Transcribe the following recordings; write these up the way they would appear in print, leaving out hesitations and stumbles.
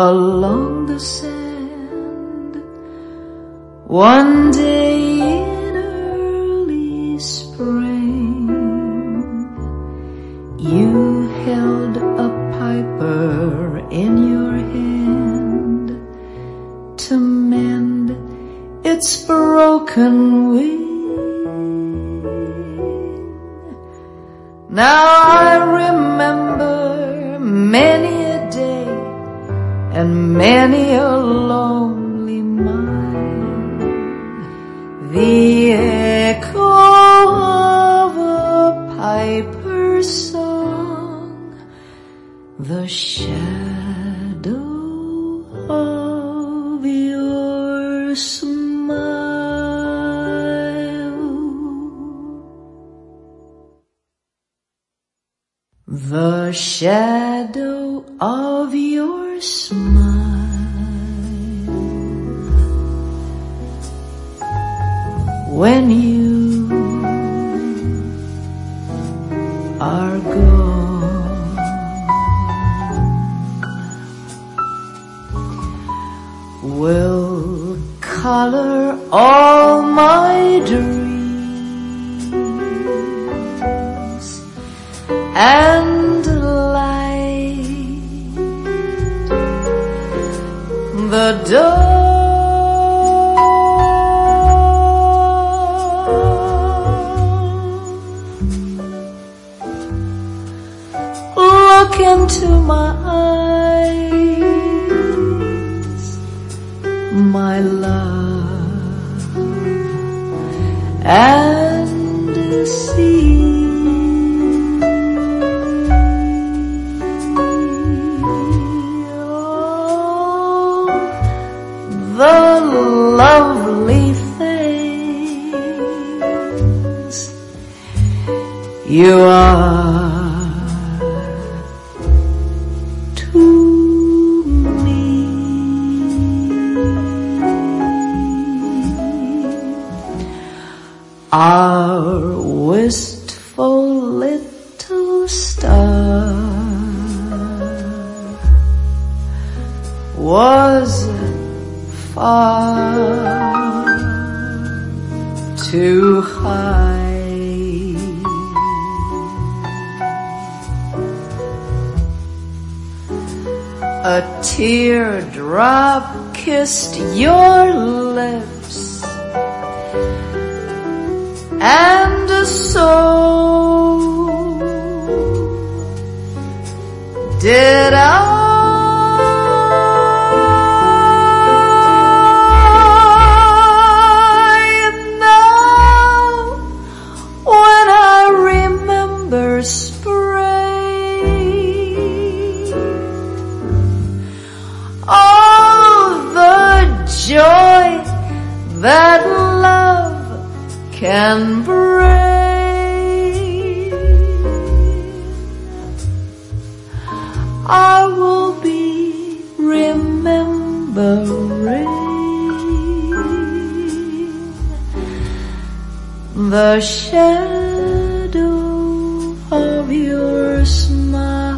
along the sand. One day in early spring, you held a piper in your hand to mend its broken wing. Now I remember many a day and many a lonely mile, the echo of a piper's song, the shadow of your smile. The shadow of your smile when you are gone will color all my dreams and light the dawn. Look into my eyes, my love, and see the lovely things you are to me. Our wistful little star was far too high. A teardrop kissed your lips, and so did I. Joy that love can bring, I will be remembering the shadow of your smile.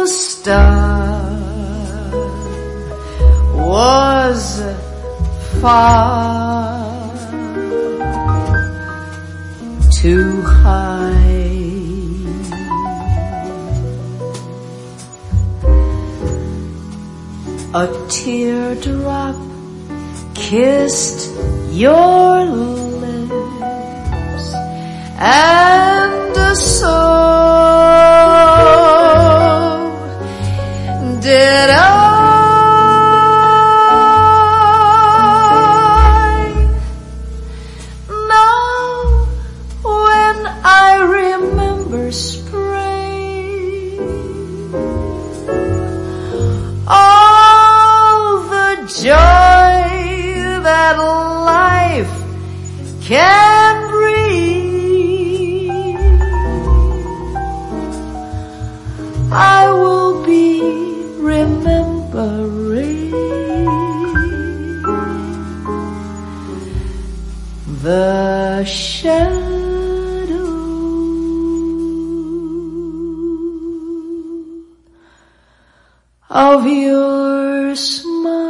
star was far too high. A teardrop kissed your lips, and so did I. Now when I remember spring, all the joy that life can bring, I will be remembering the shadow of your smile.